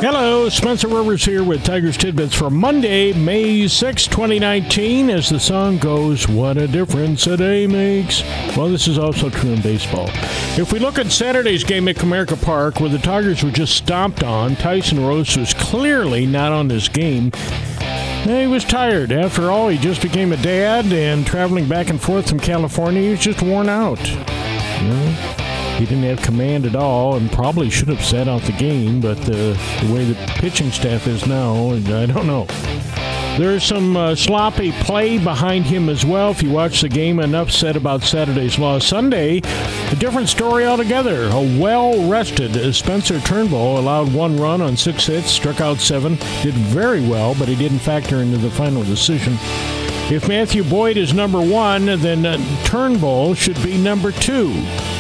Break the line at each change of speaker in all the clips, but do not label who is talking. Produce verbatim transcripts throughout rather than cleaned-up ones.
Hello, Spencer Rivers here with Tigers Tidbits for Monday, May sixth, twenty nineteen. As the song goes, what a difference a day makes. Well, this is also true in baseball. If we look at Saturday's game at Comerica Park, where the Tigers were just stomped on, Tyson Rose was clearly not on this game. He was tired. After all, he just became a dad, and traveling back and forth from California, he was just worn out. You know? He didn't have command at all and probably should have sat out the game, but uh, the way the pitching staff is now, I don't know. There's some uh, sloppy play behind him as well. If you watch the game, enough said about Saturday's loss. Sunday, a different story altogether. A well-rested Spencer Turnbull allowed one run on six hits, struck out seven, did very well, but he didn't factor into the final decision. If Matthew Boyd is number one, then uh, Turnbull should be number two.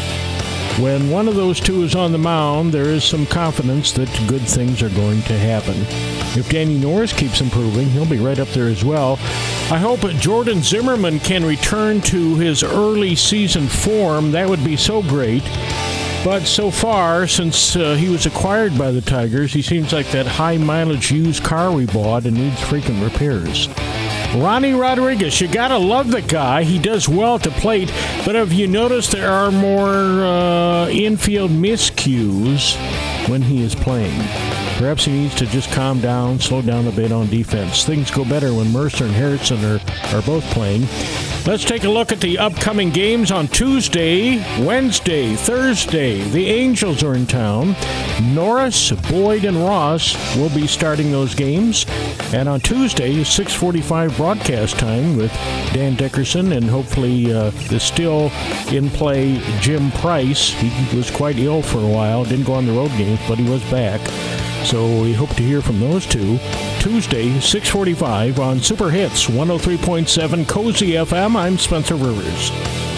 When one of those two is on the mound, there is some confidence that good things are going to happen. If Danny Norris keeps improving, he'll be right up there as well. I hope Jordan Zimmermann can return to his early season form. That would be so great. But so far, since uh, he was acquired by the Tigers, he seems like that high-mileage used car we bought and needs frequent repairs. Ronnie Rodriguez, you gotta love the guy. He does well at the plate, but have you noticed there are more uh, infield miscues when he is playing? Perhaps he needs to just calm down, slow down a bit on defense. Things go better when Mercer and Harrison are, are both playing. Let's take a look at the upcoming games on Tuesday, Wednesday, Thursday. The Angels are in town. Norris, Boyd, and Ross will be starting those games. And on Tuesday, six forty-five broadcast time with Dan Dickerson and hopefully uh, the still in play Jim Price. He was quite ill for a while, didn't go on the road games, but he was back. So we hope to hear from those two. Tuesday, six forty-five on Super Hits, one oh three point seven Cozy F M. I'm Spencer Rivers.